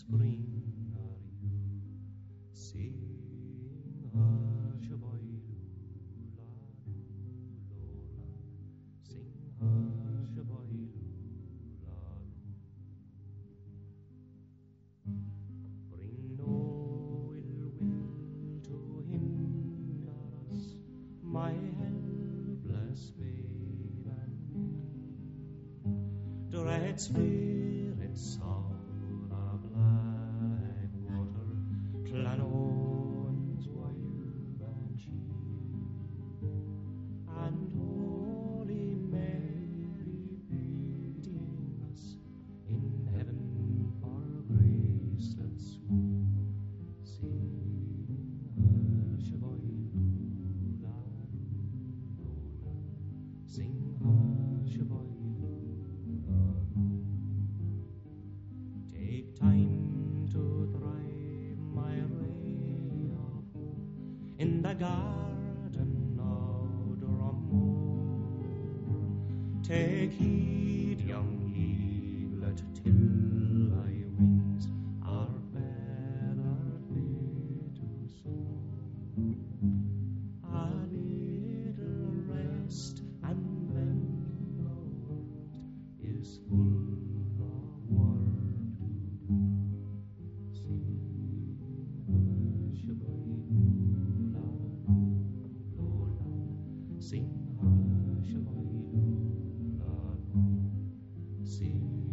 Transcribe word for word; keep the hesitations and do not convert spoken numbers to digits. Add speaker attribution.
Speaker 1: spring are you? Sing Harshaboilu, la lola. Sing Harshaboilu, la bring no ill will to hinder us, my helpless babe and me. Dread spirits of the black water, Llanowan's wild banshee, and Holy Mary bidding us in heaven for grace let's swoon. Sing Harshaboilu, la lola. Sing Harshaboilu, la lola. Take time to thrive, my ray of hope, in the garden of Drummore. Take heed, young eaglet, till thy wings are feathered fit to soar. A little rest, and then the world is full of work to do. Sing Harshaboilu, la lola. Sing Harshaboilu, la lola. Sing